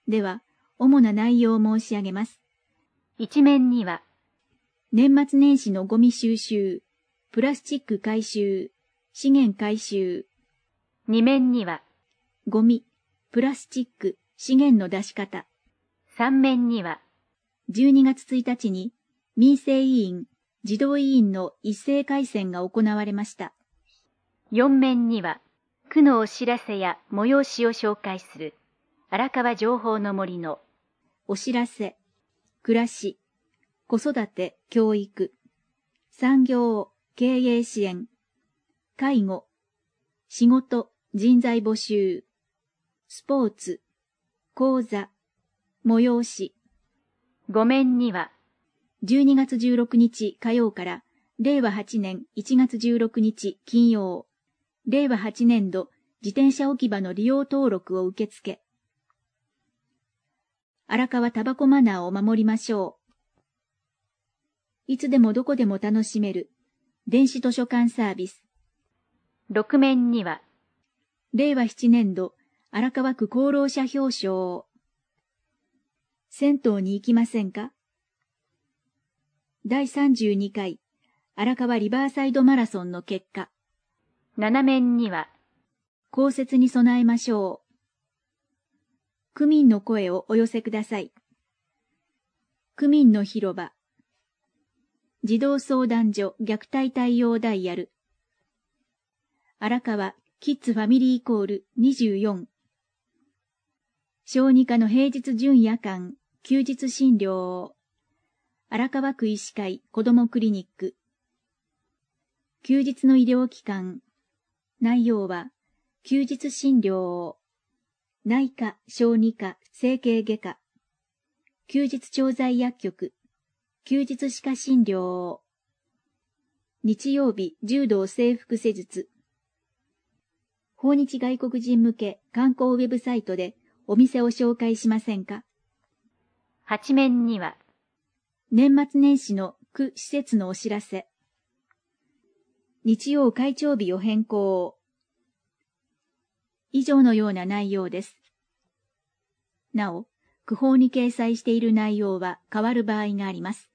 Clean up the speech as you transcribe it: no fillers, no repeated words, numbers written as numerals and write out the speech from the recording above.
では、主な内容を申し上げます。 一面には、 年末年始のゴミ収集、プラスチック回収、資源回収。 二面には、 ゴミ、プラスチック、資源の出し方。 三面には、 12月1日に民生委員、児童委員の一斉改選が行われました。 四面には、区のお知らせや催しを紹介する、荒川情報の森のお知らせ、暮らし、子育て、教育、産業、経営支援、介護、仕事、人材募集、スポーツ、講座、催し。 五面には、 12月16日火曜から令和8年1月16日金曜、令和8年度自転車置き場の利用登録を受付。荒川タバコマナーを守りましょう。いつでもどこでも楽しめる電子図書館サービス。 六面には、 令和7年度荒川区功労者表彰。銭湯に行きませんか？第32回荒川リバーサイドマラソンの結果。 七面には、 降雪に備えましょう。区民の声をお寄せください。区民の広場。児童相談所虐待対応ダイヤル。荒川キッズファミリーコール24。小児科の平日準夜間、休日診療。荒川区医師会子どもクリニック。休日の医療機関。内容は、休日診療。内科、小児科、整形外科。休日調剤薬局。休日歯科診療。日曜日、柔道整復施術。訪日外国人向け観光ウェブサイトでお店を紹介しませんか？ 八面には、 年末年始の区施設のお知らせ。日曜会長日を変更。以上のような内容です。なお、区法に掲載している内容は変わる場合があります。